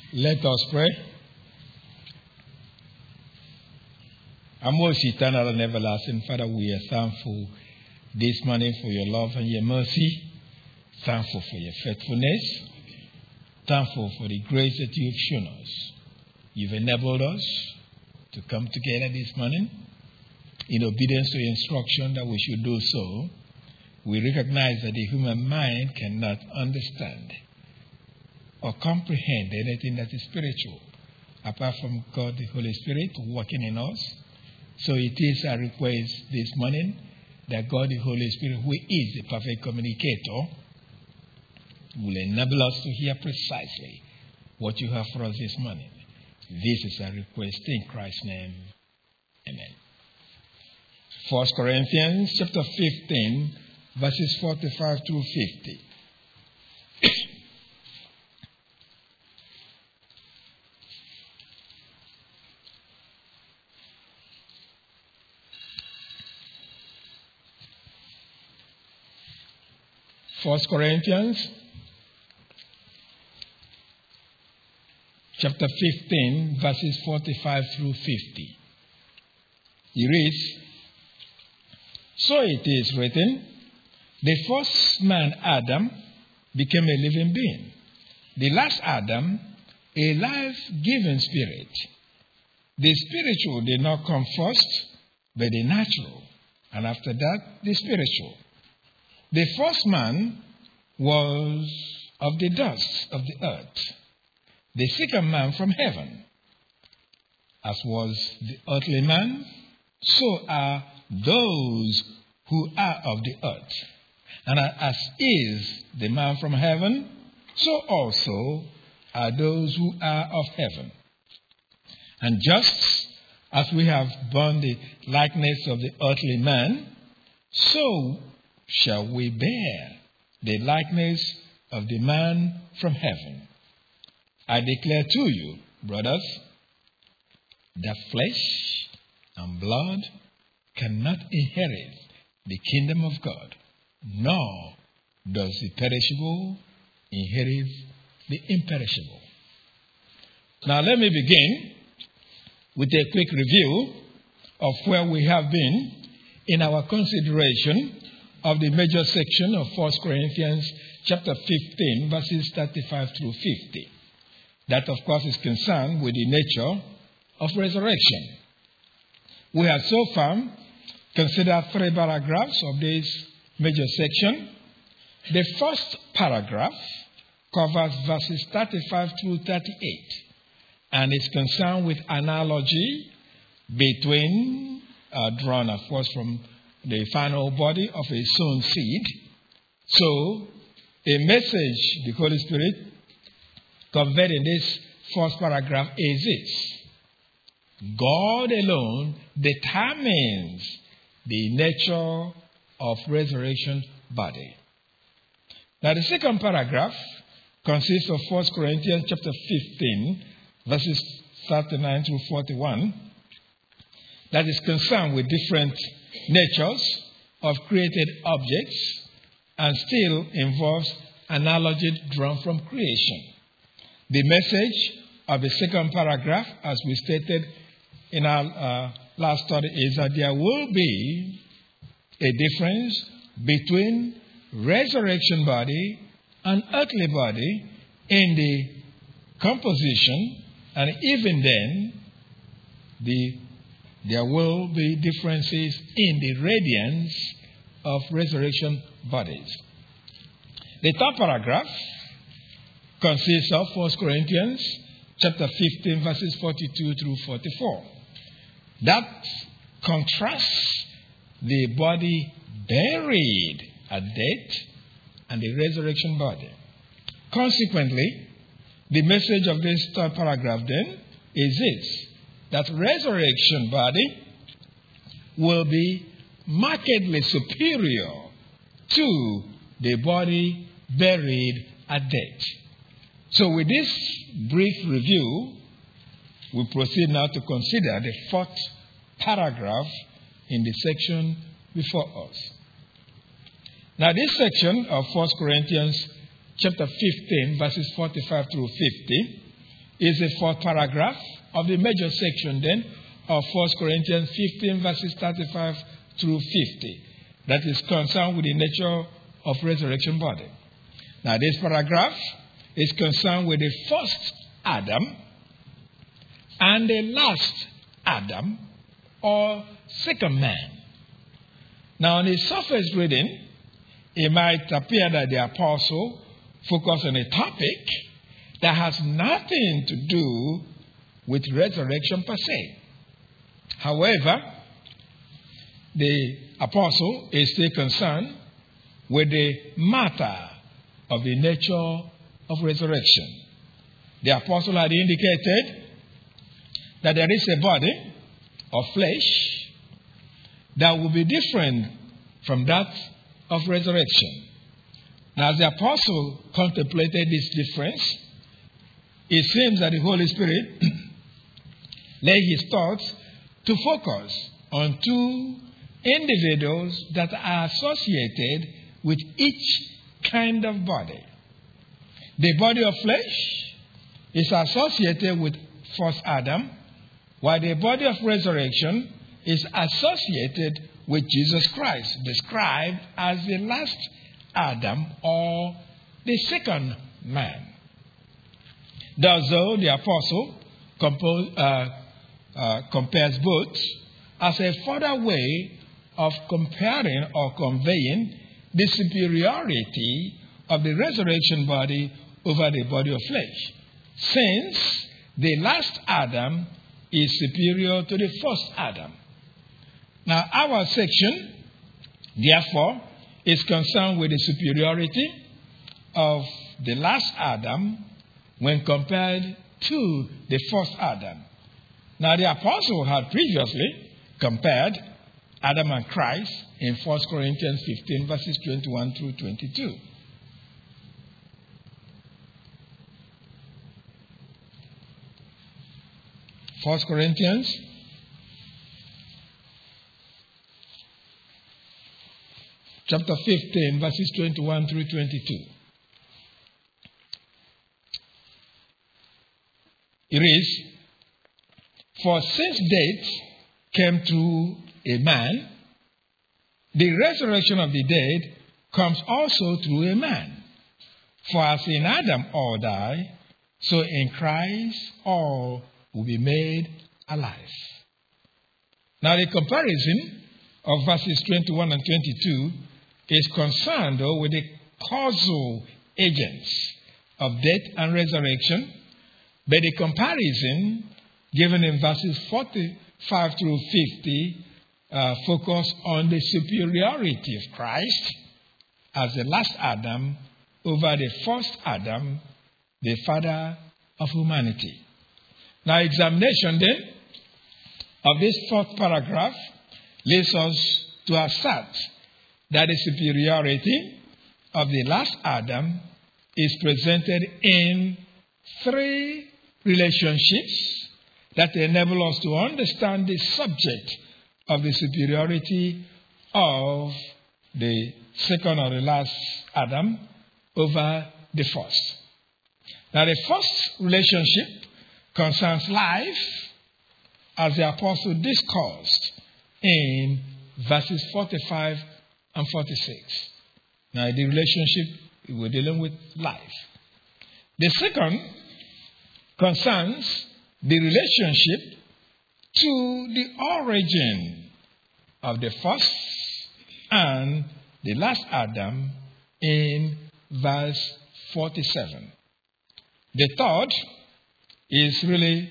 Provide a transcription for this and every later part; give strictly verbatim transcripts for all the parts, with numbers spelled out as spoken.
Let us pray. Our most eternal and everlasting Father, we are thankful this morning for your love and your mercy. Thankful for your faithfulness. Thankful for the grace that you've shown us. You've enabled us to come together this morning in obedience to your instruction that we should do so. We recognize that the human mind cannot understand or comprehend anything that is spiritual apart from God the Holy Spirit working in us. So it is our request this morning that God the Holy Spirit, who is the perfect communicator, will enable us to hear precisely what you have for us this morning. This is our request in Christ's name. Amen. First Corinthians chapter fifteen, verses forty-five through fifty. First Corinthians chapter fifteen, verses forty-five through fifty. He reads, "So it is written, the first man, Adam, became a living being. The last Adam, a life-giving spirit. The spiritual did not come first, but the natural, and after that, the spiritual. The first man was of the dust of the earth, the second man from heaven. As was the earthly man, so are those who are of the earth. And as is the man from heaven, so also are those who are of heaven. And just as we have borne the likeness of the earthly man, so shall we bear the likeness of the man from heaven. I declare to you, brothers, that flesh and blood cannot inherit the kingdom of God, nor does the perishable inherit the imperishable." Now let me begin with a quick review of where we have been in our consideration of the major section of First Corinthians chapter fifteen, verses thirty-five through fifty. That, of course, is concerned with the nature of resurrection. We have so far considered three paragraphs of this major section. The first paragraph covers verses thirty-five through thirty-eight and is concerned with analogy between, uh, drawn, of course, from the final body of a sown seed. So, a message the Holy Spirit conveyed in this first paragraph is this: God alone determines the nature of resurrection body. Now, the second paragraph consists of First Corinthians chapter fifteen, verses thirty-nine through forty-one, that is concerned with different natures of created objects and still involves analogy drawn from creation. The message of the second paragraph, as we stated in our uh, last study, is that there will be a difference between resurrection body and earthly body in the composition, and even then, the there will be differences in the radiance of resurrection bodies. The third paragraph consists of First Corinthians chapter fifteen, verses forty-two through forty-four. That contrasts the body buried at death and the resurrection body. Consequently, the message of this third paragraph then is this: that resurrection body will be markedly superior to the body buried at death. So with this brief review, we proceed now to consider the fourth paragraph in the section before us. Now this section of First Corinthians chapter fifteen, verses forty-five through fifty, is the fourth paragraph of the major section then of First Corinthians fifteen, verses thirty-five through fifty. That is concerned with the nature of resurrection body. Now, this paragraph is concerned with the first Adam and the last Adam, or second man. Now, on the surface reading, it might appear that the apostle focused on a topic that has nothing to do with resurrection per se. However, the apostle is still concerned with the matter of the nature of resurrection. The apostle had indicated that there is a body of flesh that will be different from that of resurrection. Now, as the apostle contemplated this difference, it seems that the Holy Spirit led his thoughts to focus on two individuals that are associated with each kind of body. The body of flesh is associated with first Adam, while the body of resurrection is associated with Jesus Christ, described as the last Adam, or the second man. Thus, though the apostle compose, uh, uh, compares both as a further way of comparing or conveying the superiority of the resurrection body over the body of flesh, since the last Adam is superior to the first Adam. Now, our section, therefore, is concerned with the superiority of the last Adam when compared to the first Adam. Now, the apostle had previously compared Adam and Christ in First Corinthians fifteen, verses twenty-one through twenty-two. First Corinthians chapter fifteen, verses twenty-one through twenty-two. It is, "For since death came through a man, the resurrection of the dead comes also through a man. For as in Adam all die, so in Christ all will be made alive." Now, the comparison of verses twenty-one and twenty-two is concerned, though, with the causal agents of death and resurrection, but the comparison given in verses forty-five through fifty uh, focus on the superiority of Christ as the last Adam over the first Adam, the father of humanity. Now, examination then of this fourth paragraph leads us to assert that the superiority of the last Adam is presented in three relationships that enable us to understand the subject of the superiority of the second or the last Adam over the first. Now, the first relationship concerns life, as the apostle discussed in verses forty-five and forty-six. Now, the relationship, we're dealing with life. The second concerns the relationship to the origin of the first and the last Adam in verse forty-seven. The third is really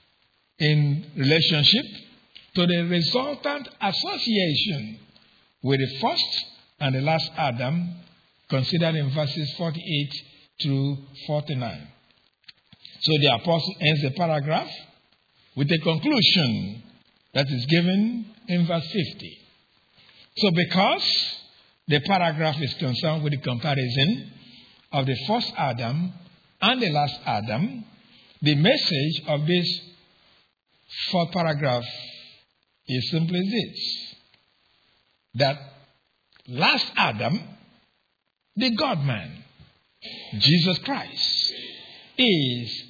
in relationship to the resultant association with the first and the last Adam, considered in verses forty-eight through forty-nine. So the apostle ends the paragraph with a conclusion that is given in verse fifty. So because the paragraph is concerned with the comparison of the first Adam and the last Adam, the message of this fourth paragraph is simply this: that last Adam, the God-man, Jesus Christ, is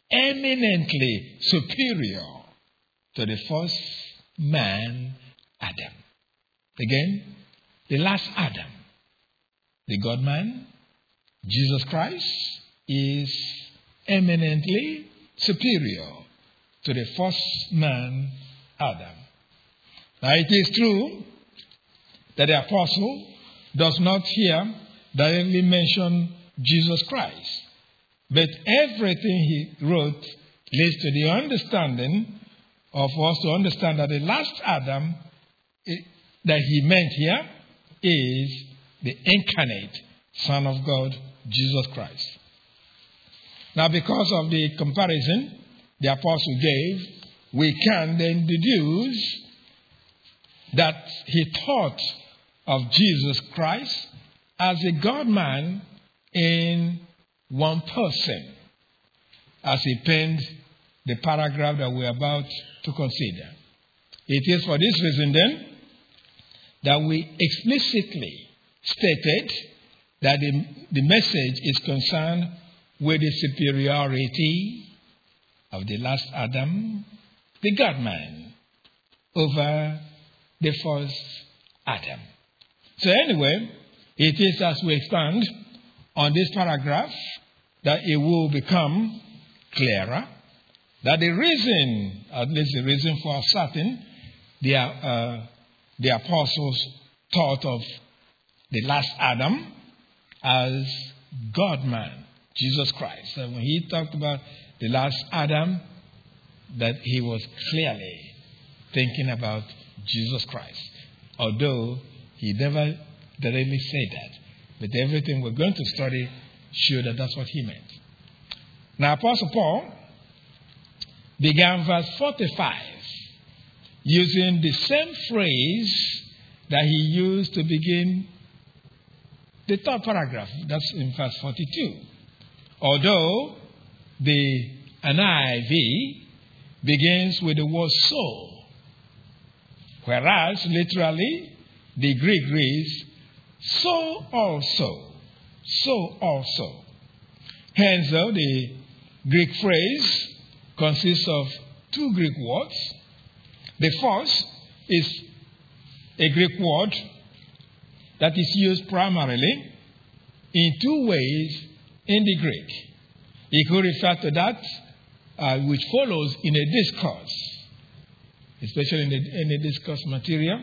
eminently superior to the first man, Adam. Again, the last Adam, the God-man, Jesus Christ, is eminently superior to the first man, Adam. Now, it is true that the apostle does not here directly mention Jesus Christ, but everything he wrote leads to the understanding of us to understand that the last Adam that he meant here is the incarnate Son of God, Jesus Christ. Now, because of the comparison the apostle gave, we can then deduce that he thought of Jesus Christ as a God-man in one person, as he penned the paragraph that we're about to consider. It is for this reason, then, that we explicitly stated that the, the message is concerned with the superiority of the last Adam, the God-man, over the first Adam. So anyway, it is as we expand on this paragraph that it will become clearer that the reason, at least the reason for certain, the, uh, the apostles thought of the last Adam as God-man, Jesus Christ. So when he talked about the last Adam, that he was clearly thinking about Jesus Christ. Although he never directly said that. But everything we're going to study shows that that's what he meant. Now, Apostle Paul began verse forty-five using the same phrase that he used to begin the third paragraph. That's in verse forty-two. Although the N I V begins with the word so, whereas literally the Greek reads so also, so also. Hence, though, the Greek phrase consists of two Greek words. The first is a Greek word that is used primarily in two ways in the Greek. You could refer to that uh, which follows in a discourse, especially in the, in the discourse material.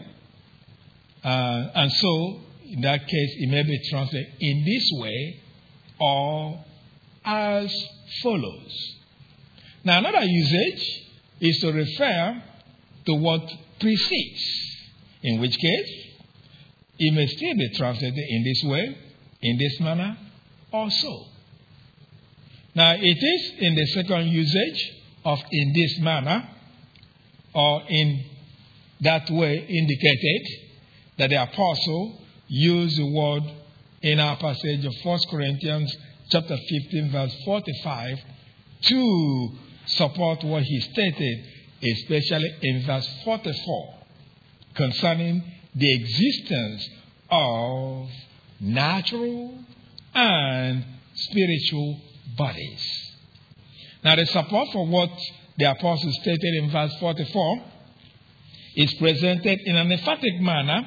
Uh, and so, in that case, it may be translated in this way or as follows. Now, another usage is to refer to what precedes, in which case, it may still be translated in this way, in this manner, or so. Now, it is in the second usage of in this manner, or in that way indicated, that the apostle used the word in our passage of First Corinthians chapter fifteen, verse forty-five, to support what he stated, especially in verse forty-four, concerning the existence of natural and spiritual bodies. Now, the support for what the apostle stated in verse forty-four is presented in an emphatic manner.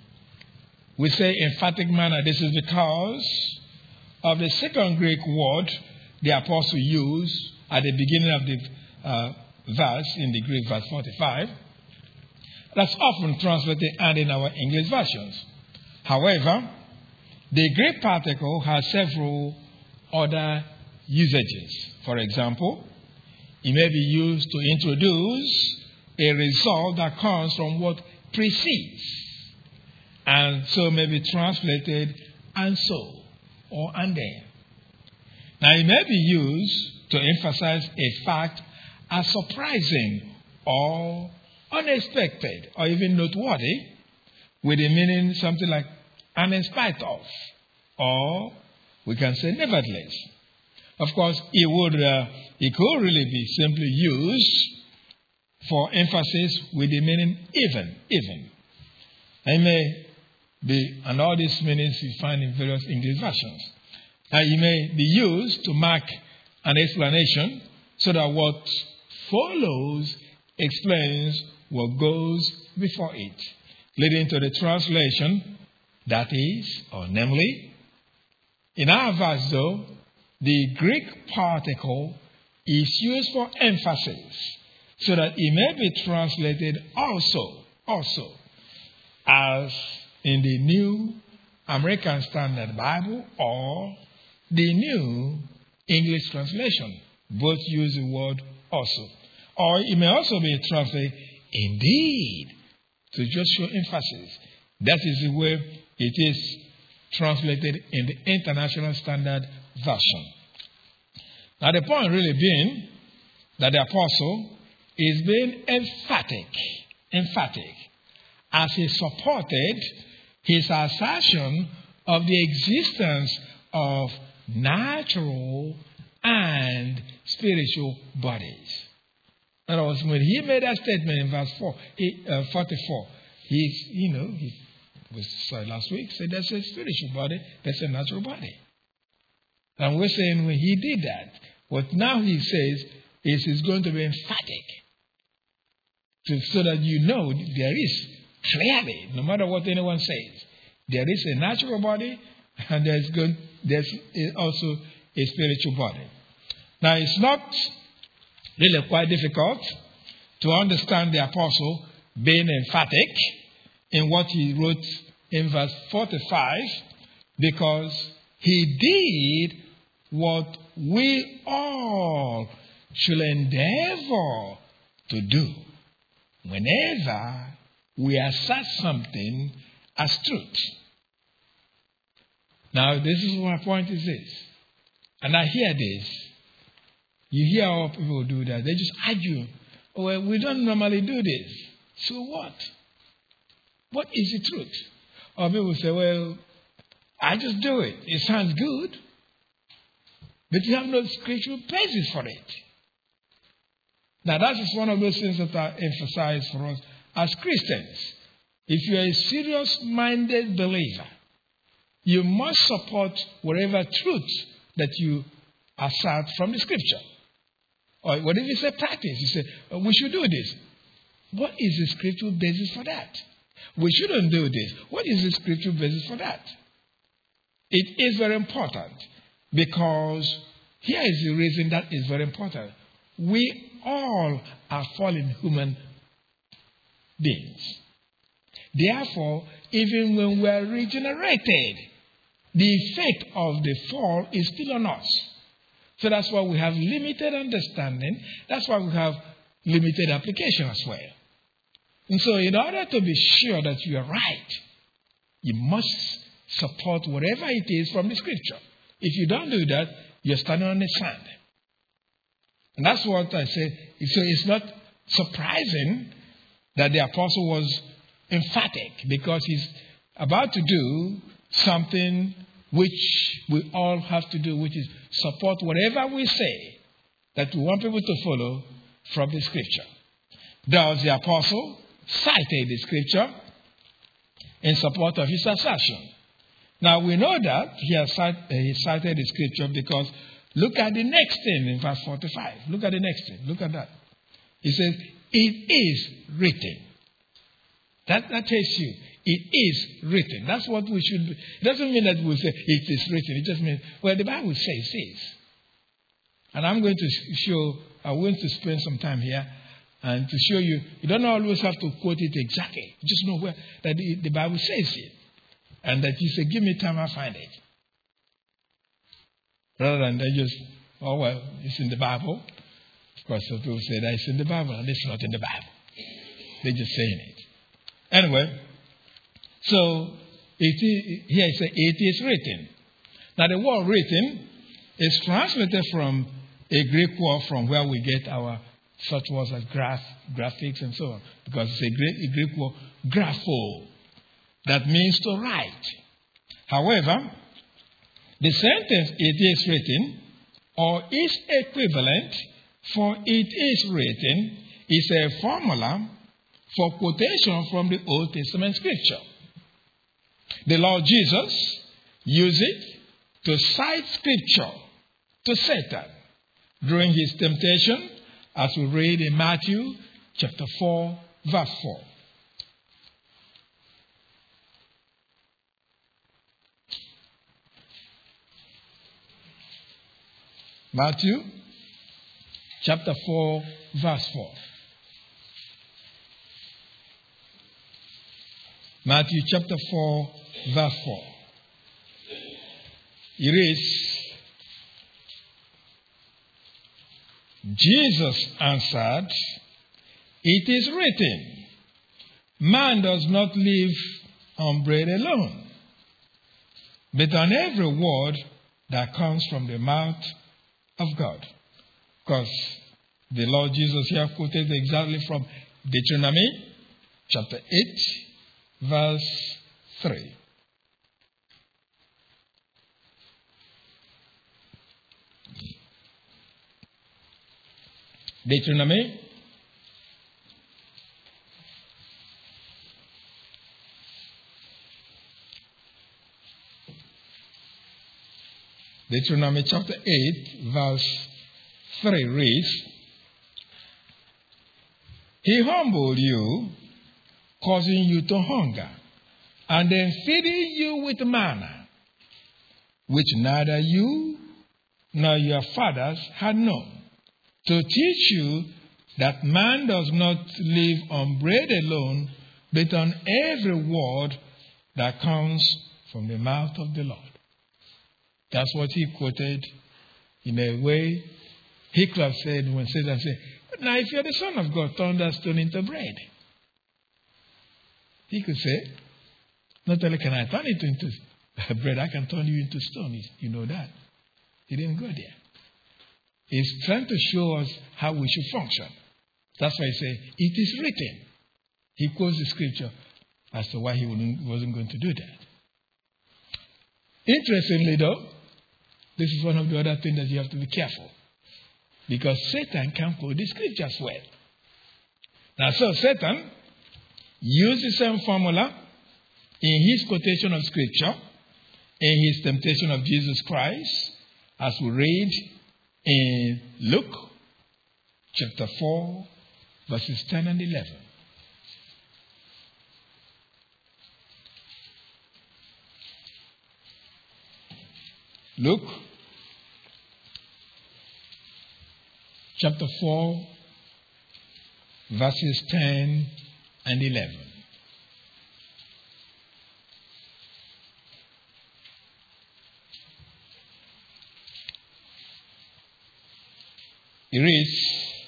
We say emphatic manner. This is because of the second Greek word the apostle used at the beginning of the uh, verse, in the Greek verse forty-five. That's often translated and in our English versions. However, the Greek particle has several other usages. For example, it may be used to introduce a result that comes from what precedes, and so may be translated and so, or and then. Now, it may be used to emphasize a fact as surprising or unexpected or even noteworthy, with a meaning something like and in spite of, or we can say nevertheless. Of course, it would uh, it could really be simply used for emphasis with the meaning even, even. It may be, and all these meanings you find in various English versions. And it may be used to mark an explanation, so that what follows explains what goes before it, leading to the translation that is, or namely, in our verse though, the Greek particle is used for emphasis, so that it may be translated also, also, as in the New American Standard Bible or the New English Translation. Both use the word also. Or it may also be translated indeed, to just show emphasis. That is the way it is translated in the International Standard Version. Now the point really being that the apostle is being emphatic, emphatic, as he supported his assertion of the existence of natural and spiritual bodies. In other words, when he made that statement in verse four, he, uh, forty-four, he's, you know, he was sorry, last week said there's a spiritual body, there's a natural body. And we're saying when he did that, what now he says is he's going to be emphatic, to, so that you know there is clearly, no matter what anyone says, there is a natural body and there's, going, there's also a spiritual body. Now, it's not really quite difficult to understand the apostle being emphatic in what he wrote in verse forty-five, because he did what we all should endeavor to do whenever we assert something as truth. Now, this is my point is this, and I hear this. You hear how people do that. They just argue. Well, we don't normally do this. So what? What is the truth? Or people say, well, I just do it. It sounds good. But you have no scriptural basis for it. Now, that is one of those things that are emphasized for us as Christians. If you are a serious-minded believer, you must support whatever truth that you assert from the scripture. Or what if you say practice? You say, oh, we should do this. What is the scriptural basis for that? We shouldn't do this. What is the scriptural basis for that? It is very important, because here is the reason that is very important. We all are fallen human beings. Therefore, even when we are regenerated, the effect of the fall is still on us. So that's why we have limited understanding. That's why we have limited application as well. And so in order to be sure that you are right, you must support whatever it is from the scripture. If you don't do that, you're standing on the sand. And that's what I say. So it's not surprising that the apostle was emphatic, because he's about to do something which we all have to do, which is support whatever we say that we want people to follow from the scripture. Thus, the apostle cited the scripture in support of his assertion. Now, we know that he has cited, he cited the scripture because look at the next thing in verse forty-five. Look at the next thing. Look at that. He says, it is written. That, that tells you, it is written. That's what we should be. It doesn't mean that we'll say, it is written. It just means, well, the Bible says, says. And I'm going to show, I'm going to spend some time here and to show you, you don't always have to quote it exactly. You just know where that the, the Bible says it. And that you say, give me time, I'll find it. Rather than they just, oh, well, it's in the Bible. Of course, some people say that it's in the Bible, and it's not in the Bible. They're just saying it. Anyway, so it is, here it says, it is written. Now, the word written is translated from a Greek word from where we get our such words as graph, graphics and so on. Because it's a Greek, a Greek word, grapho, that means to write. However, the sentence, it is written, or is equivalent for it is written, is a formula for quotation from the Old Testament scripture. The Lord Jesus used it to cite scripture to Satan during his temptation, as we read in Matthew chapter four, verse four. Matthew chapter four, verse four. Matthew chapter four, verse four. It reads, Jesus answered, "It is written, man does not live on bread alone, but on every word that comes from the mouth of God." Because the Lord Jesus here quoted exactly from Deuteronomy chapter eight, verse three. Deuteronomy Deuteronomy chapter eight, verse three reads, "He humbled you, causing you to hunger, and then feeding you with manna, which neither you nor your fathers had known, to teach you that man does not live on bread alone, but on every word that comes from the mouth of the Lord." That's what he quoted. In a way, he could have said, when Satan said, "But now if you're the Son of God, turn that stone into bread." He could say, "Not only can I turn it into bread, I can turn you into stone." You know that. He didn't go there. He's trying to show us how we should function. That's why he said, "It is written." He quotes the scripture as to why he wasn't going to do that. Interestingly, though, this is one of the other things that you have to be careful. Because Satan can quote the scriptures well. Now, so Satan used the same formula in his quotation of scripture, in his temptation of Jesus Christ, as we read in Luke chapter four, verses ten and eleven. Luke chapter four, verses ten and eleven. It reads,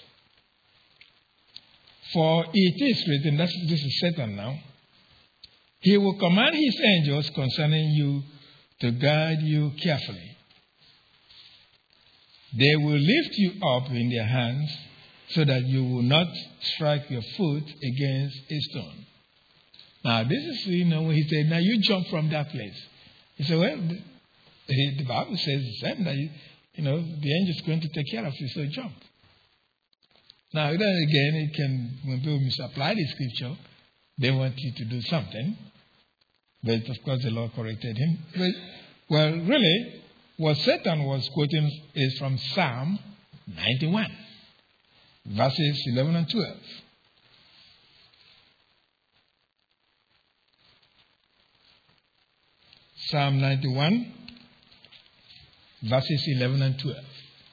"For it is written," that's, this is Satan now, "He will command his angels concerning you to guide you carefully. They will lift you up in their hands so that you will not strike your foot against a stone." Now, this is, you know, when he said, "Now you jump from that place." He said, "Well, the, the Bible says the same, that you, you know, the angel is going to take care of you, so jump." Now, then again, it can, when people misapply the scripture, they want you to do something. But of course, the Lord corrected him. But, well, really, what Satan was quoting is from Psalm ninety-one, verses eleven and twelve. Psalm ninety-one, verses eleven and twelve.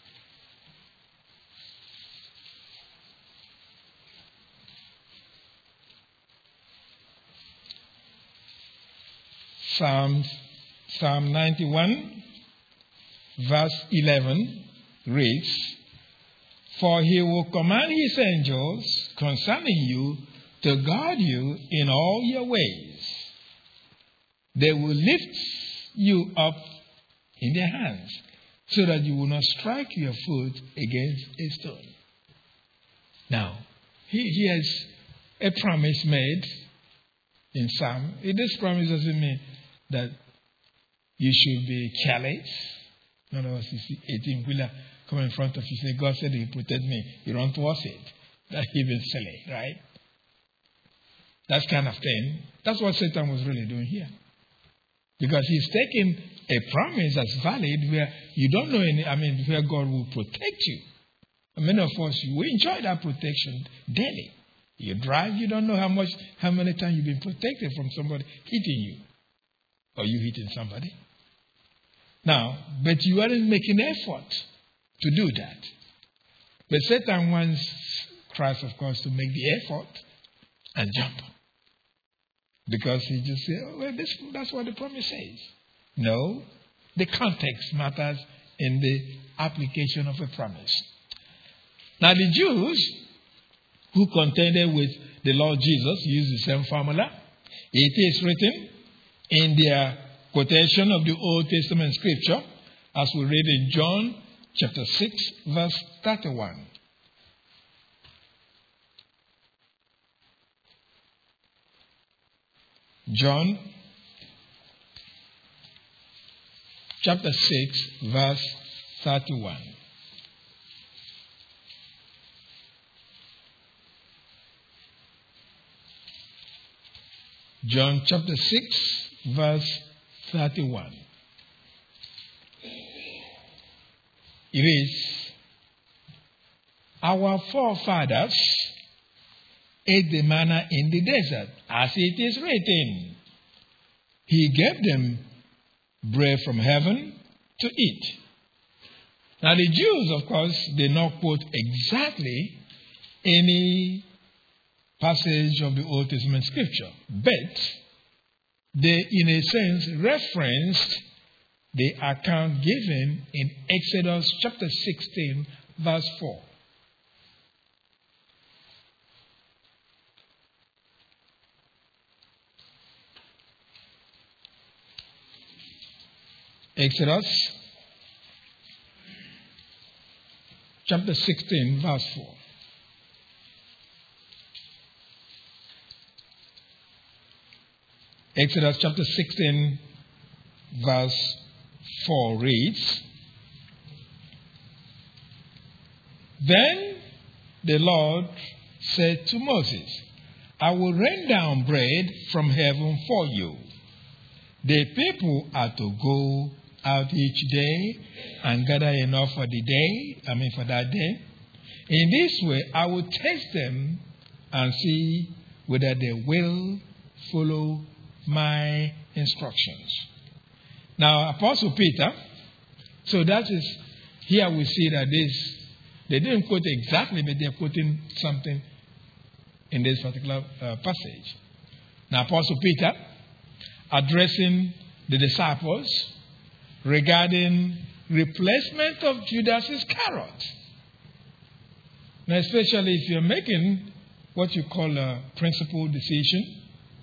Psalm, Psalm ninety-one, verse eleven reads, "For he will command his angels concerning you to guard you in all your ways. They will lift you up in their hands so that you will not strike your foot against a stone." Now, he, he has a promise made in Psalm. This promise doesn't mean that you should be careless. In other words, you see eighteen wheeler come in front of you, say, "God said he protect me." You run towards it. That's even silly, right? That kind of thing. That's what Satan was really doing here. Because he's taking a promise that's valid where you don't know any, I mean, where God will protect you. And many of us, we enjoy that protection daily. You drive, you don't know how much, how many times you've been protected from somebody hitting you. Or you hitting somebody. Now, but you aren't making effort to do that. But Satan wants Christ, of course, to make the effort and jump. Because he just says, oh, well, this, that's what the promise says. No, the context matters in the application of a promise. Now, the Jews who contended with the Lord Jesus used the same formula. It is written in their quotation of the Old Testament scripture, as we read in John chapter six, verse thirty-one. John chapter six, verse thirty-one. John chapter six, verse thirty-one. It is, our forefathers ate the manna in the desert, as it is written. He gave them bread from heaven to eat. Now the Jews, of course, did not quote exactly any passage of the Old Testament scripture, but they, in a sense, referenced the account given in Exodus chapter sixteen, verse four. Exodus chapter sixteen, verse four. Exodus chapter sixteen, verse four reads, Then the Lord said to Moses, I will rain down bread from heaven for you. The people are to go out each day and gather enough for the day, I mean for that day. In this way, I will test them and see whether they will follow my instructions. Now, Apostle Peter, so that is, here we see that this, they didn't quote exactly, but they're quoting something in this particular uh, passage. Now, Apostle Peter, addressing the disciples regarding replacement of Judas Iscariot. Now, especially if you're making what you call a principal decision,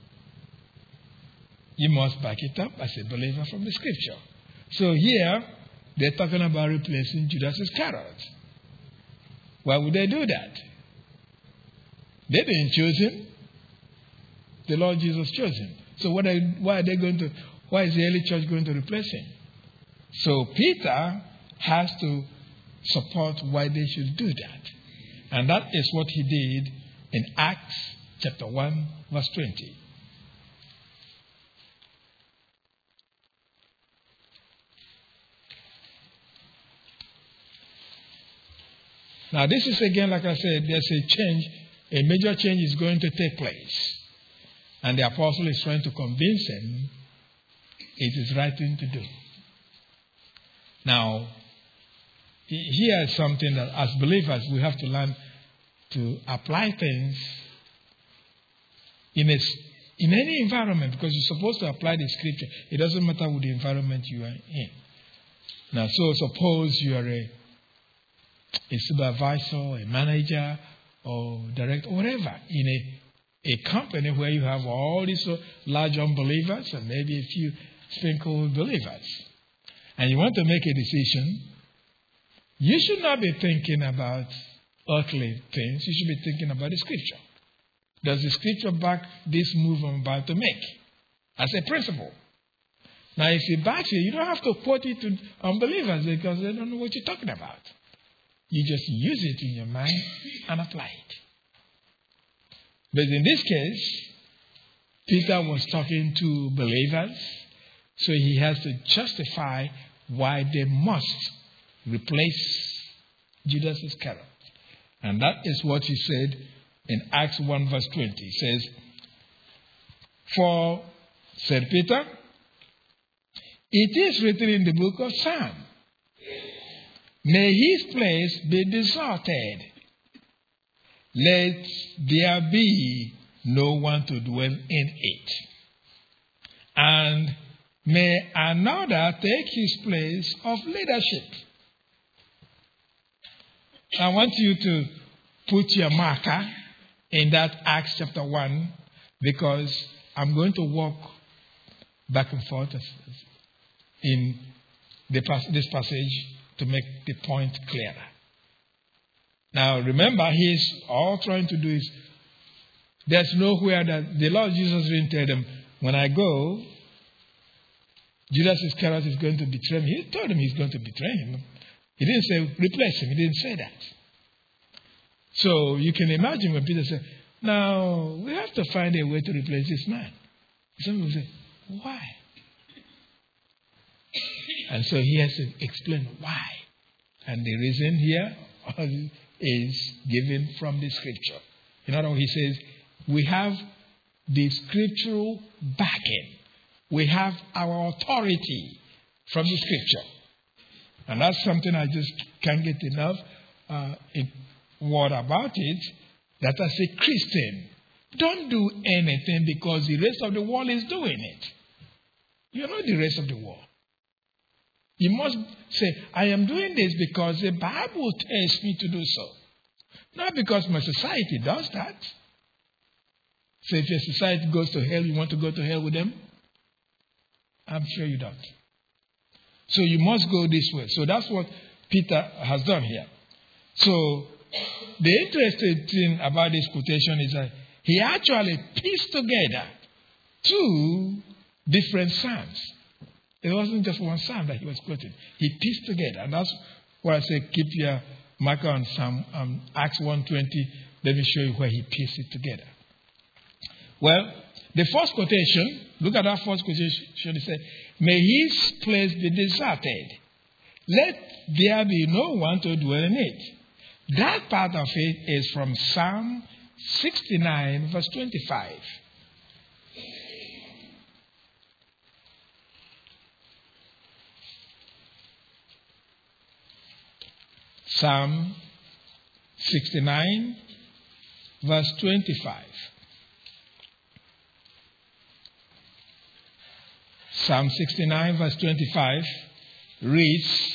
you must back it up as a believer from the scripture. So here, they're talking about replacing Judas Iscariot. Why would they do that? They didn't choose him. The Lord Jesus chose him. So what are, why are they going to, why is the early church going to replace him? So Peter has to support why they should do that. And that is what he did in Acts chapter one, verse twenty. Now, this is again, like I said, there's a change, a major change is going to take place. And the apostle is trying to convince them it is the right thing to do. Now, here is something that as believers we have to learn to apply things in, a, in any environment, because you're supposed to apply the scripture. It doesn't matter what the environment you are in. Now, so suppose you are a a supervisor, a manager, or director, whatever, in a, a company where you have all these large unbelievers and maybe a few sprinkled believers, and you want to make a decision, you should not be thinking about earthly things. You should be thinking about the scripture. Does the scripture back this move I'm about to make? As a principle. Now, if it backs it, you don't have to quote it to unbelievers because they don't know what you're talking about. You just use it in your mind and apply it. But in this case, Peter was talking to believers So he has to justify why they must replace Judas Iscariot. And that is what he said in Acts one verse twenty. He says, "For," said Peter, "it is written in the book of Psalm, may his place be deserted. Let there be no one to dwell in it. And may another take his place of leadership." I want you to put your marker in that Acts chapter one, because I'm going to walk back and forth in the, this passage to make the point clearer. Now remember, he's all trying to do is, there's nowhere that the Lord Jesus didn't tell them, when I go, Judas Iscariot is going to betray me. He told him he's going to betray him. He didn't say replace him. He didn't say that. So you can imagine when Peter said, now we have to find a way to replace this man. Some people say, why? And so he has to explain why. And the reason here is given from the scripture. In other words, he says, we have the scriptural backing. We have our authority from the scripture. And that's something I just can't get enough uh, in word about it, that as a Christian, don't do anything because the rest of the world is doing it. You're not the rest of the world. You must say, I am doing this because the Bible tells me to do so. Not because my society does that. So if your society goes to hell, you want to go to hell with them? I'm sure you don't. So you must go this way. So that's what Peter has done here. So the interesting thing about this quotation is that he actually pieced together two different psalms. It wasn't just one psalm that he was quoting. He pieced together. And that's why I say keep your marker on Psalm um, Acts one twenty. Let me show you where he pieced it together. Well, the first quotation, look at that first quotation. He said, may his place be deserted. Let there be no one to dwell in it. That part of it is from Psalm sixty-nine, verse twenty-five. Psalm sixty-nine, verse twenty-five. Psalm sixty-nine, verse twenty-five reads,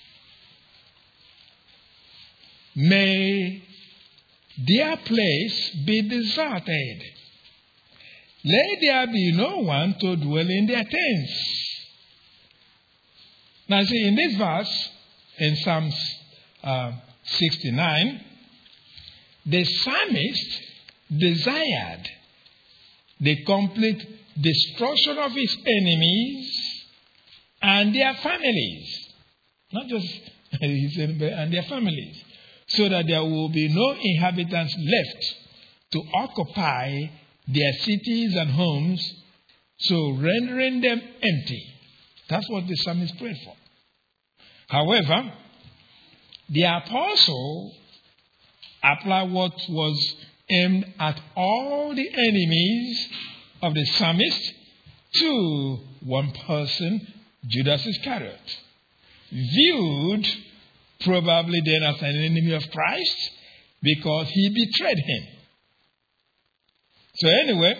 may their place be deserted. Let there be no one to dwell in their tents. Now see, in this verse, in Psalm uh, sixty-nine, the psalmist desired the complete destruction of his enemies and their families. Not just his enemies and their families. So that there will be no inhabitants left to occupy their cities and homes, so rendering them empty. That's what the psalmist prayed for. However, the apostle applied what was aimed at all the enemies of the psalmist to one person, Judas Iscariot, viewed probably then as an enemy of Christ because he betrayed him. So anyway,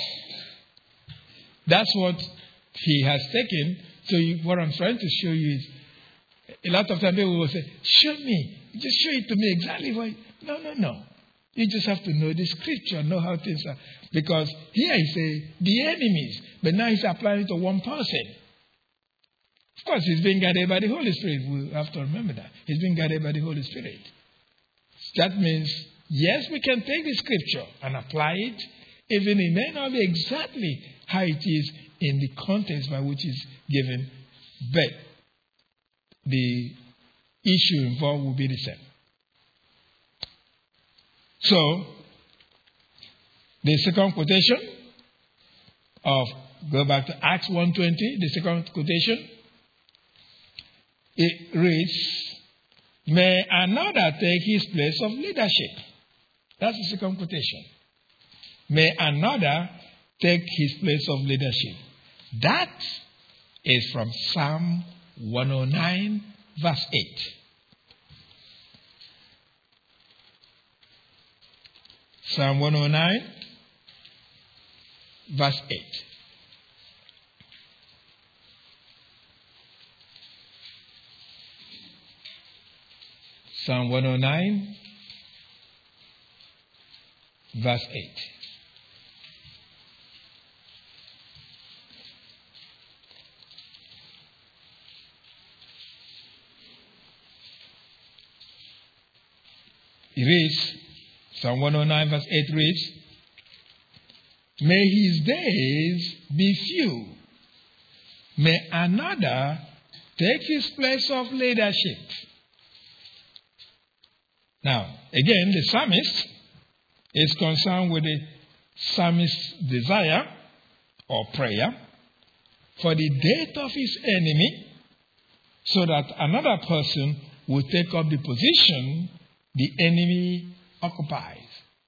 that's what he has taken. So you, what I'm trying to show you is, a lot of times people will say, show me, just show it to me exactly what. No, no, no. You just have to know the scripture, know how things are. Because here he says, the enemies, but now he's applying it to one person. Of course, he's being guided by the Holy Spirit. We have to remember that. He's being guided by the Holy Spirit. That means, yes, we can take the scripture and apply it, even it may not be exactly how it is in the context by which it's given, but the issue involved will be the same. So, the second quotation of go back to Acts one twenty, the second quotation. It reads, may another take his place of leadership. That's the second quotation. May another take his place of leadership. That is from Psalm one oh nine, verse eight. Psalm one oh nine, verse eight. Psalm one oh nine, verse eight. It reads, Psalm one oh nine, verse eight reads, may his days be few. May another take his place of leadership. Now, again, the psalmist is concerned with the psalmist's desire or prayer for the death of his enemy so that another person will take up the position the enemy occupies.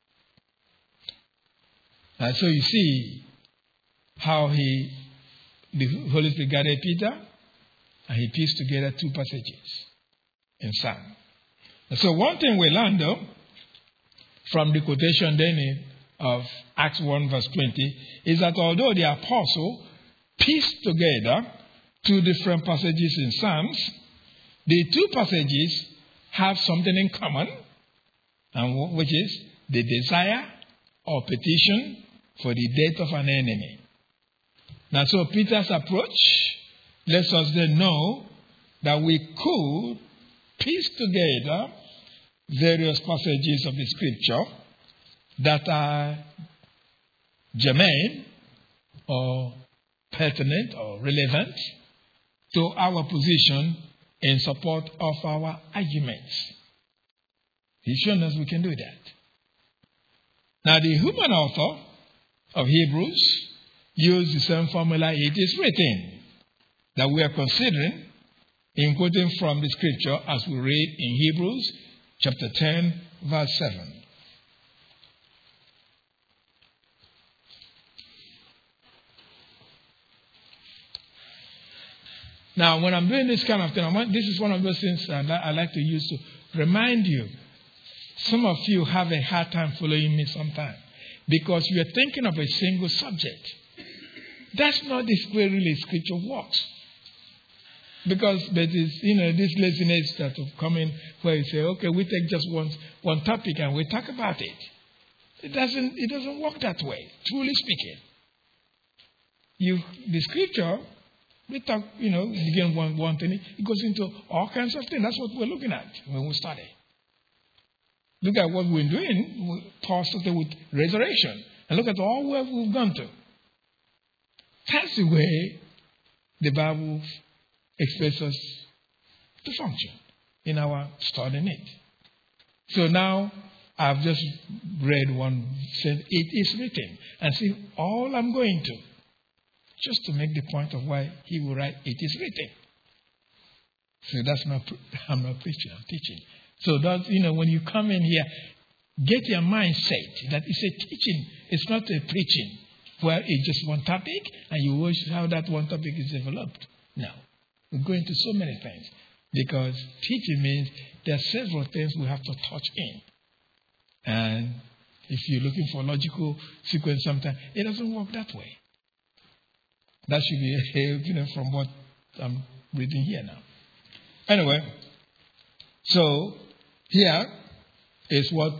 And so you see how he, the Holy Spirit guided Peter, and he pieced together two passages in Psalm. And so one thing we learn, though, from the quotation then of Acts one verse twenty, is that although the apostle pieced together two different passages in Psalms, the two passages have something in common, and which is the desire or petition for the death of an enemy. Now, so Peter's approach lets us then know that we could piece together various passages of the scripture that are germane or pertinent or relevant to our position in support of our arguments. He's shown us we can do that. Now, the human author of Hebrews used the same formula. It is written that we are considering in quoting from the scripture as we read in Hebrews chapter ten, verse seven. Now, when I'm doing this kind of thing, I want, this is one of those things that I like to use to remind you. Some of you have a hard time following me sometimes because you are thinking of a single subject. That's not the way really scripture works. Because there is, you know, this laziness that will come in where you say, okay, we take just one one topic and we talk about it. It doesn't it doesn't work that way, truly speaking. You the scripture, we talk, you know, begin one one thing, it goes into all kinds of things. That's what we're looking at when we study. Look at what we're doing. Paul started with resurrection. And look at all where we've gone to. That's the way the Bible expects us to function in our studying it. So now I've just read one, said it is written. And see, all I'm going to, just to make the point of why he will write, it is written. So that's not, I'm not preaching, I'm teaching. So that, you know, when you come in here, get your mind set that it's a teaching, it's not a preaching, where it's just one topic and you watch how that one topic is developed. No. We're going to so many things because teaching means there are several things we have to touch in. And if you're looking for logical sequence sometimes, it doesn't work that way. That should be, you know, from what I'm reading here now. Anyway, so here is what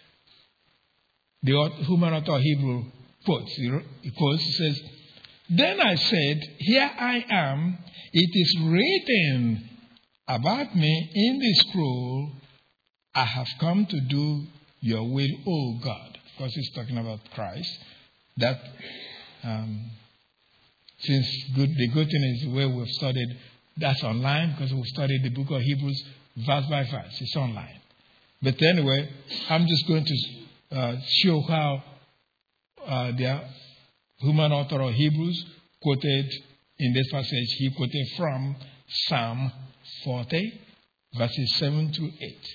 the human author Hebrew quotes. He quotes, he says, then I said, here I am, it is written about me in the scroll, I have come to do your will, O God. Of course, he's talking about Christ. That, um, since good, the good thing is the way we've studied, that's online, because we've studied the book of Hebrews verse by verse. It's online. But anyway, I'm just going to uh, show how uh, the human author of Hebrews quoted in this passage, he quoted from Psalm forty, verses seven to eight.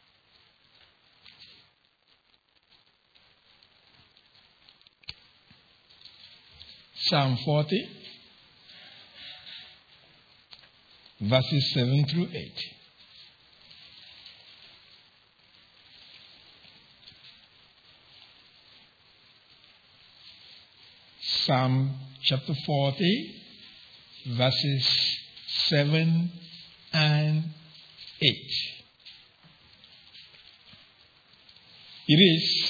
Psalm forty, verses seven through eight. Psalm chapter forty, verses seven and eight. It is,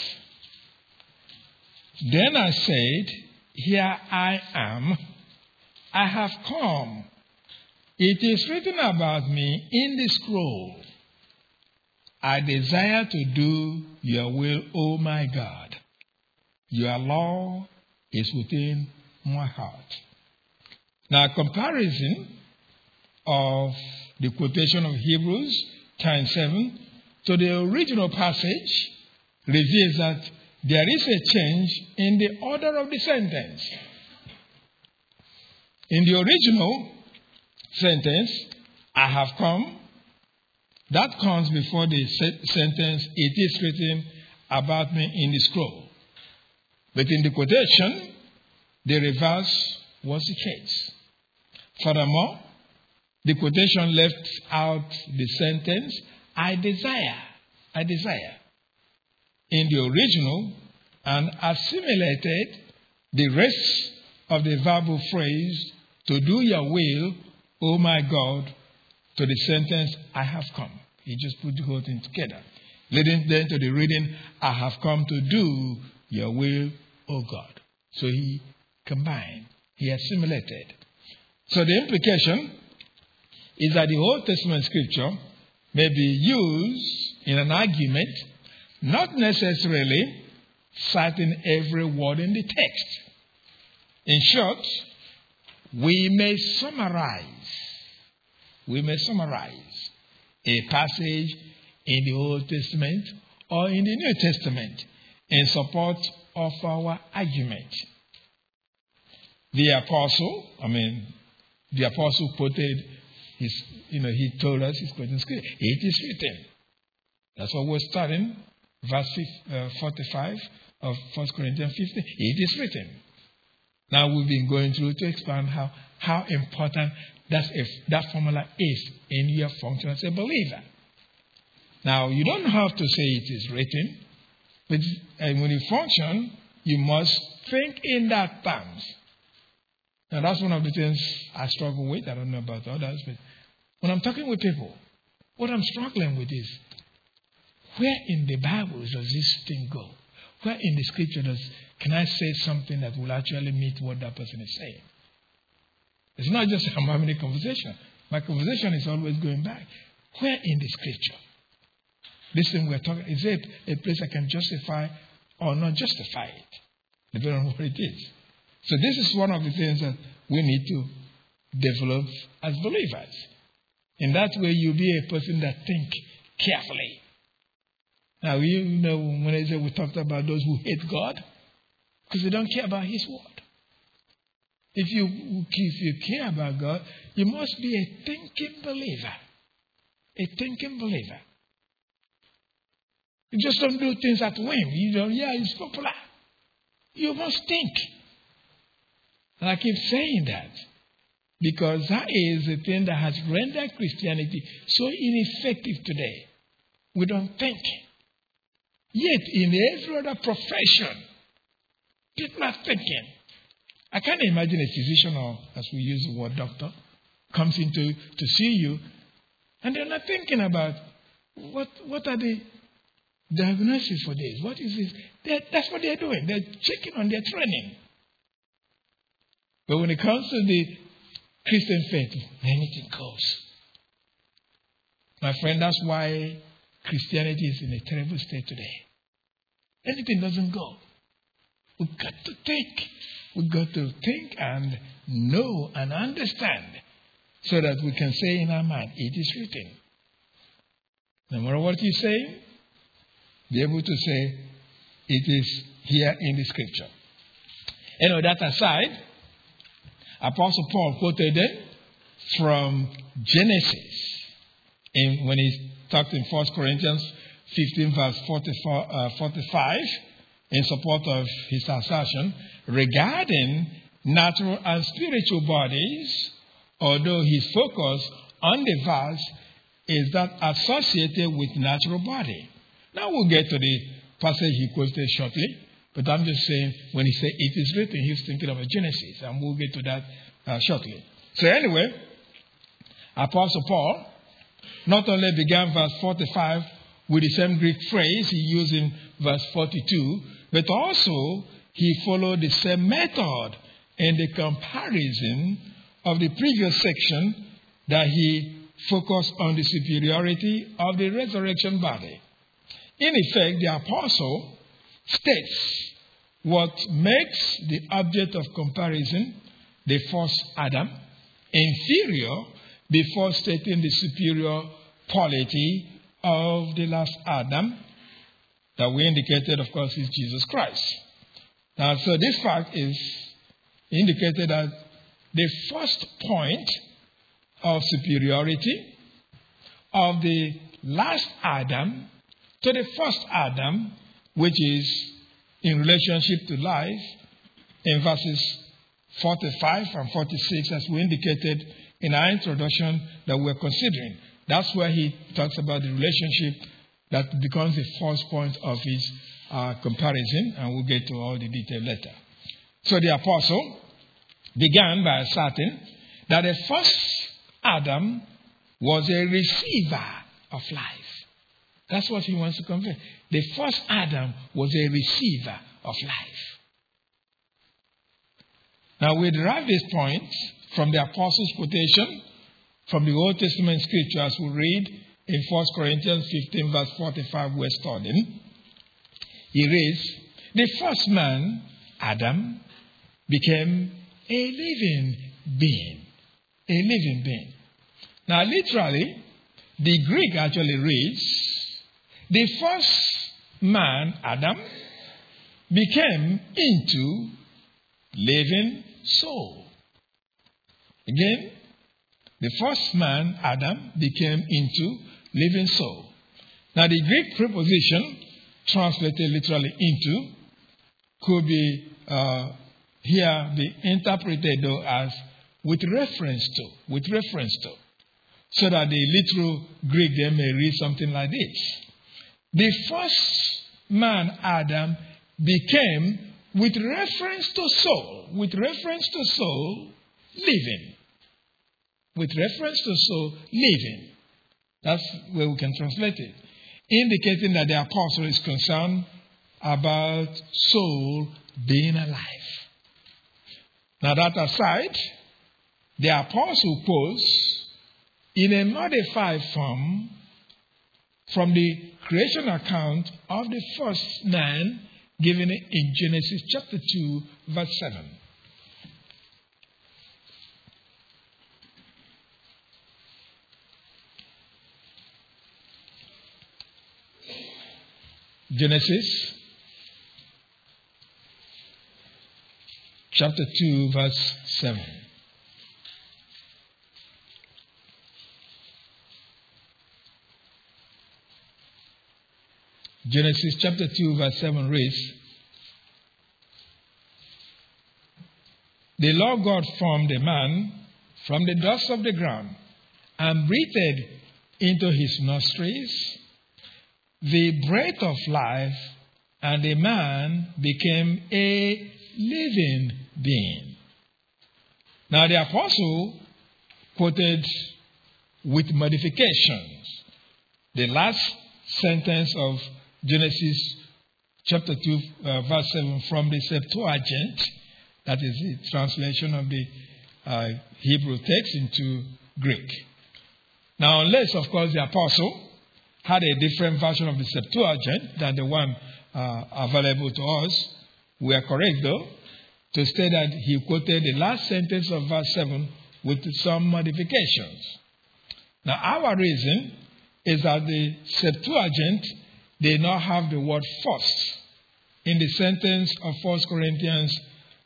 "Then I said, Here I am, I have come. It is written about me in the scroll. I desire to do your will, O my God. Your law is within my heart." Now, comparison of the quotation of Hebrews ten seven to the original passage reveals that there is a change in the order of the sentence. In the original sentence, "I have come," that comes before the sentence, "It is written about me in the scroll." But in the quotation, the reverse was the case. Furthermore, the quotation left out the sentence, "I desire," "I desire," in the original, and assimilated the rest of the verbal phrase, "to do your will, O my God," to the sentence, "I have come." He just put the whole thing together, leading then to the reading, "I have come to do your will, O God." So he combined, he assimilated. So the implication is that the Old Testament scripture may be used in an argument, not necessarily citing every word in the text. In short, we may summarize, we may summarize a passage in the Old Testament or in the New Testament in support of our argument. The apostle, I mean, the apostle quoted his, you know, he told us, he's quoting scripture, "It is written." That's what we're studying, verse forty-five of First Corinthians fifteen. It is written. Now we've been going through to expand how, how important that's if that formula is in your function as a believer. Now, you don't have to say it is written, but and when you function, you must think in that terms. Now, that's one of the things I struggle with. I don't know about others, but when I'm talking with people, what I'm struggling with is, where in the Bible does this thing go? Where in the scripture does, can I say something that will actually meet what that person is saying? It's not just I'm having a conversation. My conversation is always going back. Where in the scripture? This thing we're talking, is it a place I can justify or not justify it? Depending on what it is. So this is one of the things that we need to develop as believers. In that way, you'll be a person that think carefully. Now, you know, when I say we talked about those who hate God, because they don't care about His word. If you, if you care about God, you must be a thinking believer. A thinking believer. You just don't do things at whim. You don't, yeah, it's popular. You must think. And I keep saying that because that is the thing that has rendered Christianity so ineffective today. We don't think. Yet, in every other profession, people are thinking. I can't imagine a physician, or as we use the word doctor, comes in to, to see you, and they're not thinking about what what are the diagnosis for this? What is this? They're, that's what they're doing. They're checking on their training. But when it comes to the Christian faith, anything goes. My friend, that's why Christianity is in a terrible state today. Anything doesn't go. We've got to think. We've got to think and know and understand so that we can say in our mind, it is written. No matter what you say, be able to say, it is here in the scripture. Anyway, that aside, Apostle Paul quoted them from Genesis in, when he talked in First Corinthians fifteen, verse forty-four, uh, forty-five, in support of his assertion regarding natural and spiritual bodies, although his focus on the verse is that associated with natural body. Now we'll get to the passage he quoted shortly, but I'm just saying when he said it is written, he's thinking of a Genesis, and we'll get to that uh, shortly. So anyway, Apostle Paul not only began verse forty-five with the same Greek phrase he used in verse forty-two, but also he followed the same method in the comparison of the previous section that he focused on the superiority of the resurrection body. In effect, the apostle states what makes the object of comparison, the first Adam, inferior before stating the superior quality of the last Adam that we indicated, of course, is Jesus Christ. Now, so this fact is indicated as the first point of superiority of the last Adam to the first Adam, which is in relationship to life, in verses forty-five and forty-six, as we indicated in our introduction that we're considering. That's where he talks about the relationship that becomes the first point of his uh, comparison, and we'll get to all the detail later. So the apostle began by asserting that the first Adam was a receiver of life. That's what he wants to convey. The first Adam was a receiver of life. Now we derive this point from the apostle's quotation from the Old Testament scripture, as we read in First Corinthians fifteen, verse forty-five, we're studying. He reads, the first man, Adam, became a living being. A living being. Now, literally, the Greek actually reads, the first man, Adam, became into living soul. Again, the first man, Adam, became into living soul. Now, the Greek preposition, translated literally into, could be uh, here be interpreted though as with reference to, with reference to, so that the literal Greek then may read something like this. The first man, Adam, became, with reference to soul, with reference to soul, living. With reference to soul, living. That's where we can translate it. Indicating that the apostle is concerned about soul being alive. Now that aside, the apostle quotes in a modified form from the creation account of the first man given in Genesis chapter two, verse seven. Genesis chapter two, verse seven. Genesis chapter two, verse seven reads, the Lord God formed a man from the dust of the ground and breathed into his nostrils the breath of life, and the man became a living being. Now the apostle quoted with modifications the last sentence of Genesis chapter two, uh, verse seven from the Septuagint, that is the translation of the uh, Hebrew text into Greek. Now, unless, of course, the apostle had a different version of the Septuagint than the one uh, available to us, we are correct, though, to state that he quoted the last sentence of verse seven with some modifications. Now, our reason is that the Septuagint did not have the word first in the sentence of First Corinthians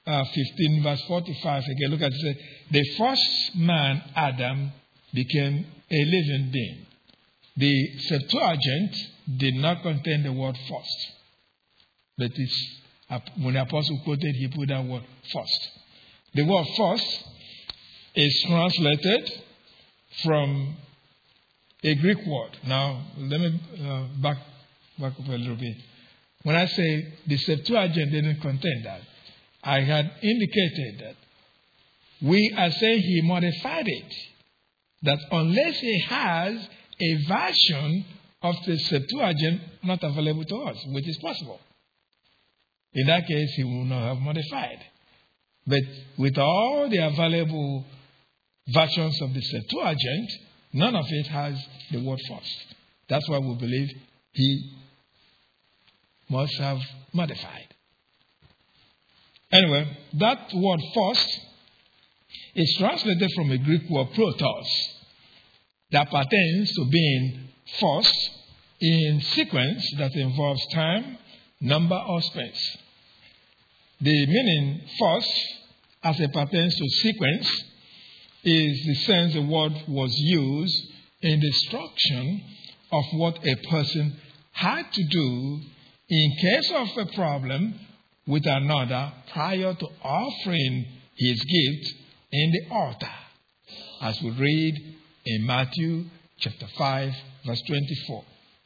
uh, fifteen, verse forty-five, again, look at it. Say, the first man, Adam, became a living being. The Septuagint did not contain the word first. But it's, when the apostle quoted, he put that word first. The word first is translated from a Greek word. Now, let me uh, back, back up a little bit. When I say the Septuagint didn't contain that, I had indicated that we are saying he modified it. That unless he has a version of the Septuagint not available to us, which is possible. In that case, he will not have modified. But with all the available versions of the Septuagint, none of it has the word first. That's why we believe he must have modified. Anyway, that word first is translated from a Greek word protos that pertains to being first in sequence that involves time, number, or space. The meaning first, as it pertains to sequence, is the sense the word was used in the instruction of what a person had to do in case of a problem with another prior to offering his gift in the altar, as we read in Matthew chapter five, verse twenty-four.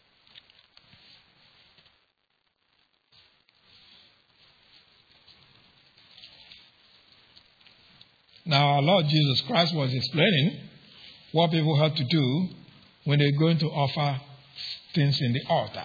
Now, our Lord Jesus Christ was explaining what people had to do when they're going to offer things in the altar.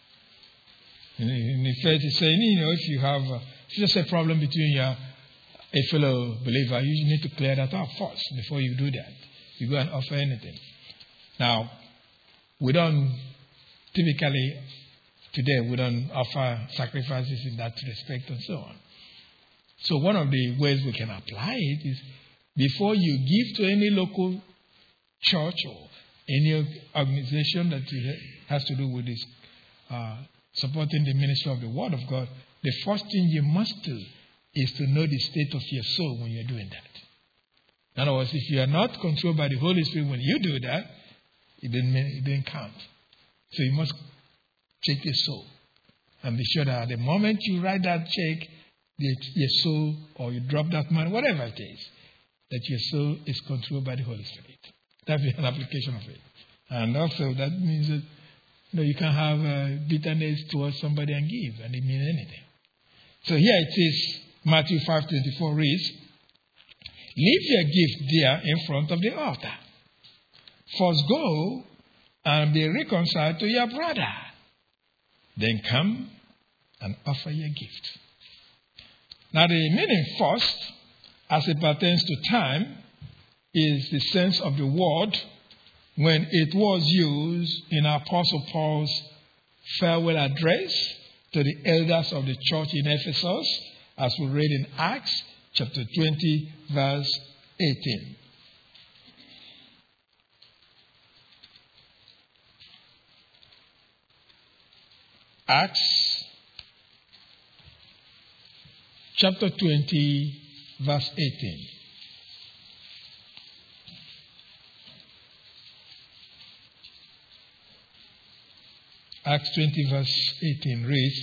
In effect, he's saying, you know, if you have uh, if there's a problem between your, a fellow believer, you need to clear that up first before you do that. You go and offer anything. Now, we don't typically, today, we don't offer sacrifices in that respect and so on. So one of the ways we can apply it is before you give to any local church or any organization that has to do with this, uh, supporting the ministry of the Word of God, the first thing you must do is to know the state of your soul when you're doing that. In other words, if you are not controlled by the Holy Spirit when you do that, it didn't, it didn't count. So you must check your soul and be sure that at the moment you write that check, the, your soul, or you drop that money, whatever it is, that your soul is controlled by the Holy Spirit. That is an application of it. And also that means that you know, you can have uh, bitterness towards somebody and give, and it means anything. So here it is, Matthew five twenty-four reads, leave your gift there in front of the altar. First go and be reconciled to your brother. Then come and offer your gift. Now the meaning first, as it pertains to time, is the sense of the word when it was used in Apostle Paul's farewell address to the elders of the church in Ephesus, as we read in Acts chapter twenty, verse eighteen. Acts chapter twenty, verse eighteen. Acts twenty, verse eighteen reads,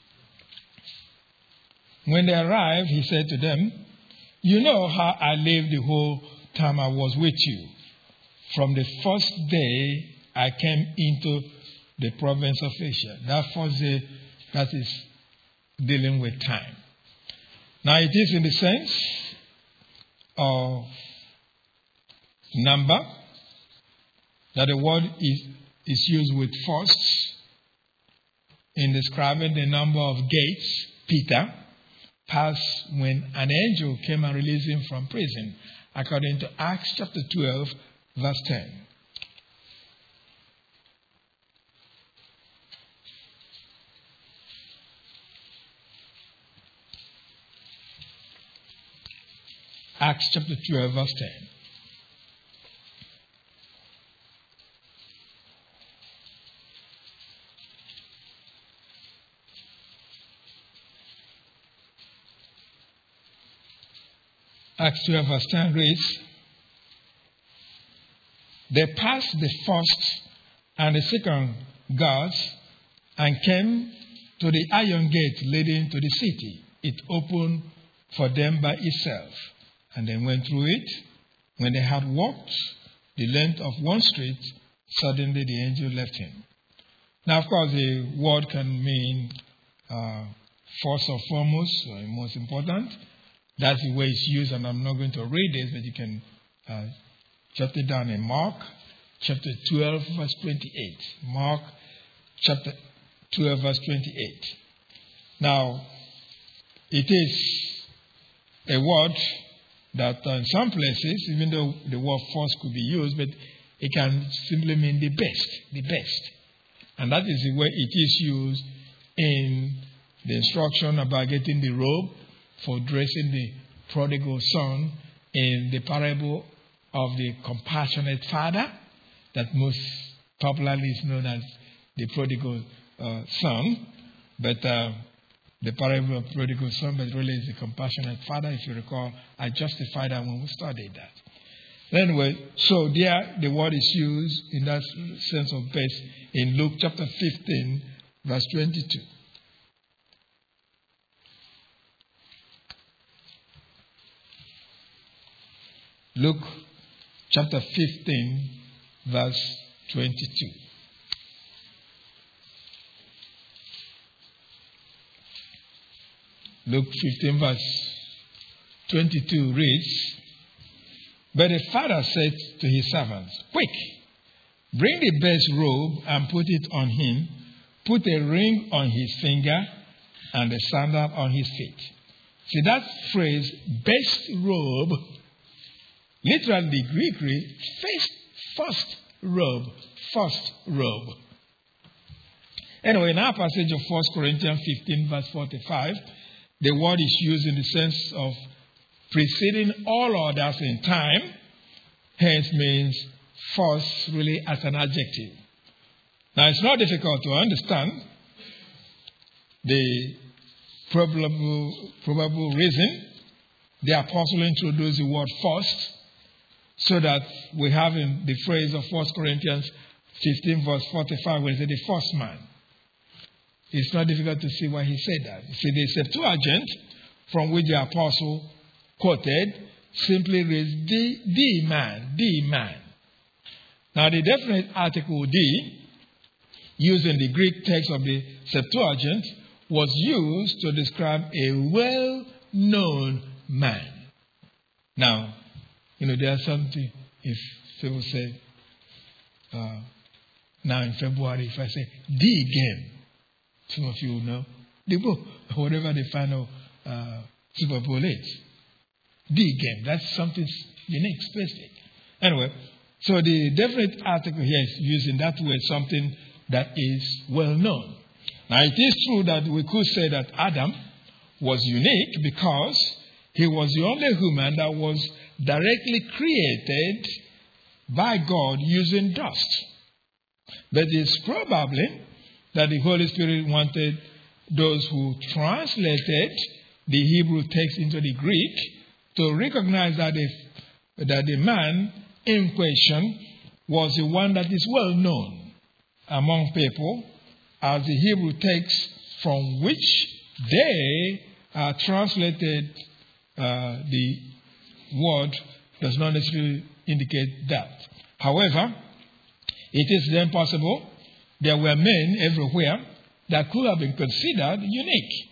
when they arrived, he said to them, you know how I lived the whole time I was with you. From the first day I came into the province of Asia. That first day, that is dealing with time. Now it is in the sense of number that the word is, is used with first in describing the number of gates Peter passed when an angel came and released him from prison, according to Acts chapter twelve, verse ten. Acts chapter twelve, verse ten. Acts twelve verse ten reads, they passed the first and the second guards and came to the iron gate leading to the city. It opened for them by itself, and they went through it. When they had walked the length of one street, suddenly the angel left him. Now, of course, the word can mean uh, first or foremost, or most important. That's the way it's used, and I'm not going to read this, but you can uh, jot it down in Mark chapter twelve, verse twenty-eight. Mark chapter twelve, verse twenty-eight. Now, it is a word that uh, in some places, even though the word first could be used, but it can simply mean the best, the best. And that is the way it is used in the instruction about getting the robe for dressing the prodigal son in the parable of the compassionate father that most popularly is known as the prodigal uh, son. But uh, the parable of prodigal son, but really is the compassionate father. If you recall, I justified that when we studied that. Anyway, so there the word is used in that sense of base in Luke chapter fifteen, verse twenty-two. Luke chapter fifteen, verse twenty-two. Luke fifteen, verse twenty-two reads, but the father said to his servants, quick, bring the best robe and put it on him, put a ring on his finger and a sandal on his feet. See that phrase, best robe, literally the Greek reads, first, first robe, first robe. Anyway, in our passage of First Corinthians fifteen, verse forty-five, the word is used in the sense of preceding all others in time, hence means first really as an adjective. Now, it's not difficult to understand the probable, probable reason the apostle introduced the word first, so that we have in the phrase of First Corinthians fifteen, verse forty-five, where it says the first man. It's not difficult to see why he said that. You see, the Septuagint, from which the apostle quoted, simply reads the, the man, the man. Now, the definite article the, used in the Greek text of the Septuagint, was used to describe a well-known man. Now, you know, there's something, if people say, uh, now in February, if I say, the game, some of you know, the book, whatever the final uh, Super Bowl is. The game, that's something unique, specific. Anyway, so the definite article here is using that word, something that is well known. Now, it is true that we could say that Adam was unique because he was the only human that was directly created by God using dust. But it's probably that the Holy Spirit wanted those who translated the Hebrew text into the Greek to recognize that the, that the man in question was the one that is well known among people as the Hebrew text from which they uh, translated uh, the word does not necessarily indicate that. However, it is then possible there were men everywhere that could have been considered unique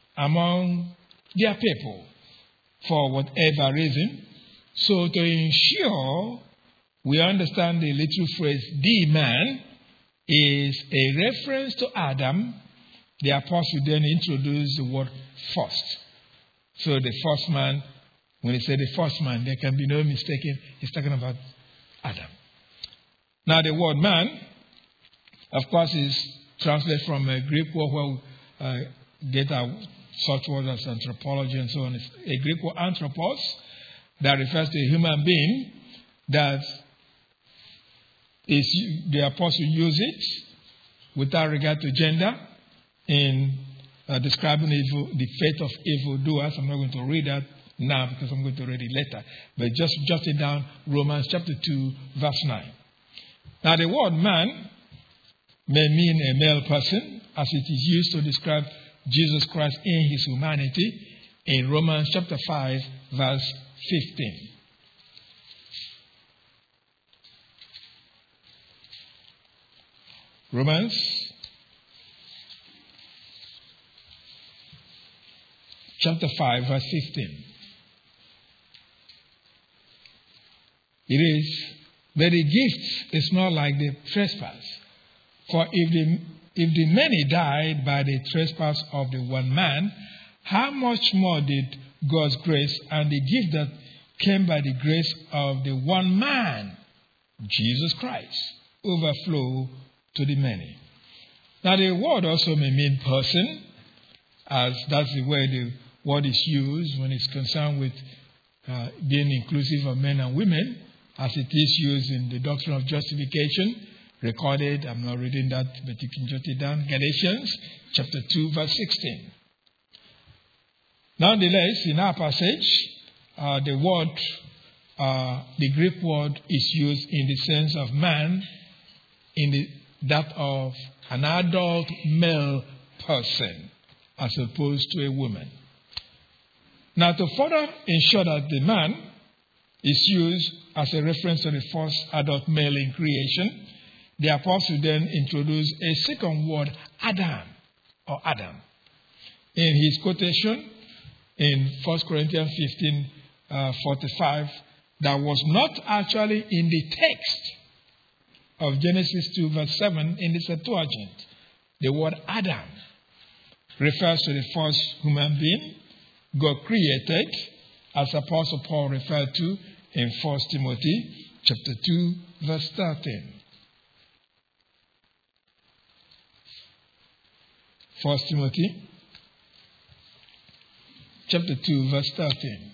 among their people for whatever reason. So to ensure we understand the little phrase, the man, is a reference to Adam, the apostle then introduced the word first. So the first man, when he said the first man, there can be no mistaking, he's talking about Adam. Now the word man, of course, is translated from a Greek word where we uh, get our such words as anthropology and so on. It's a Greek word anthropos that refers to a human being that is the apostle used it without regard to gender in uh, describing evil, the fate of evildoers. I'm not going to read that now because I'm going to read it later. But just jot it down, Romans chapter two, verse nine. Now the word man may mean a male person, as it is used to describe Jesus Christ in his humanity in Romans chapter five, verse fifteen. Romans chapter five, verse fifteen. It is, but the gift is not like the trespass. For if the, if the many died by the trespass of the one man, how much more did God's grace and the gift that came by the grace of the one man, Jesus Christ, overflow to the many? Now the word also may mean person, as that's the way the word is used when it's concerned with uh, being inclusive of men and women, as it is used in the doctrine of justification, recorded. I'm not reading that, but you can jot it down. Galatians chapter two, verse sixteen. Nonetheless, in our passage, uh, the word, uh, the Greek word is used in the sense of man, in the, that of an adult male person, as opposed to a woman. Now, to further ensure that the man is used as a reference to the first adult male in creation, the apostle then introduced a second word, Adam, or Adam. In his quotation in First Corinthians fifteen, uh, forty-five, that was not actually in the text of Genesis two, verse seven in the Septuagint. The word Adam refers to the first human being God created, as Apostle Paul referred to in First Timothy chapter two, verse thirteen. First Timothy chapter two, verse thirteen.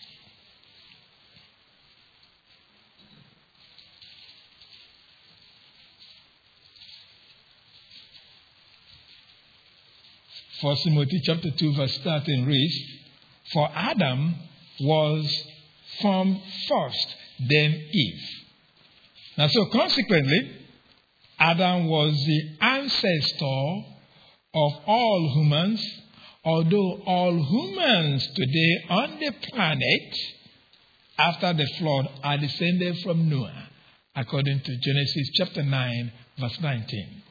First Timothy chapter two, verse thirteen reads, "For Adam was formed first, then Eve." Now, so consequently, Adam was the ancestor of all humans, although all humans today on the planet after the flood are descended from Noah, according to Genesis chapter nine, verse nineteen.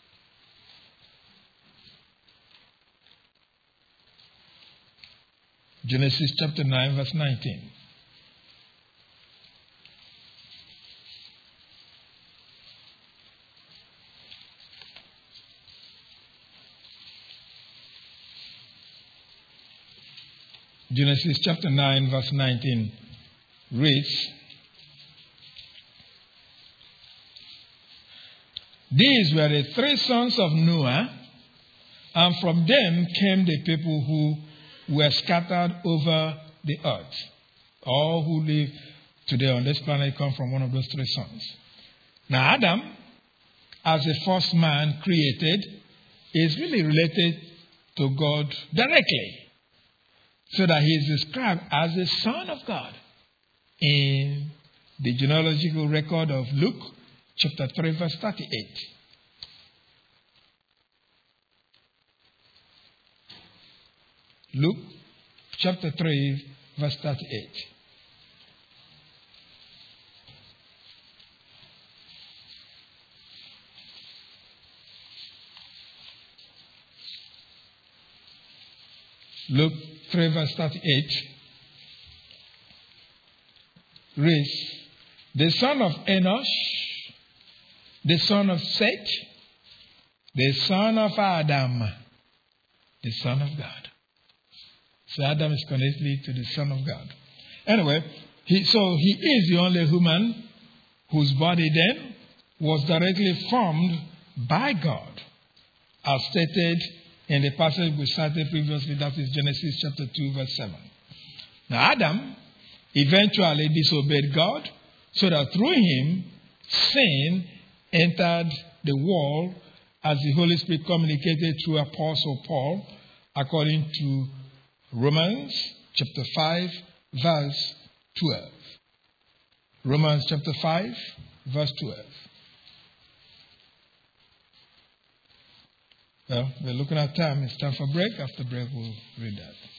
Genesis chapter nine, verse nineteen. Genesis chapter nine, verse nineteen reads, "These were the three sons of Noah, and from them came the people who were scattered over the earth." All who live today on this planet come from one of those three sons. Now, Adam, as the first man created, is really related to God directly, so that he is described as the Son of God in the genealogical record of Luke chapter three, verse thirty-eight. Luke chapter three, verse thirty-eight. Luke three, verse thirty-eight reads, "The son of Enosh, the son of Seth, the son of Adam, the son of God." So Adam is connected to the Son of God. Anyway, he, so he is the only human whose body then was directly formed by God, as stated in the passage we cited previously, that is Genesis chapter two, verse seven. Now Adam eventually disobeyed God, so that through him sin entered the world, as the Holy Spirit communicated through Apostle Paul, according to Romans chapter five, verse twelve. Romans chapter five, verse twelve. Well, we're looking at time. It's time for break. After break, we'll read that.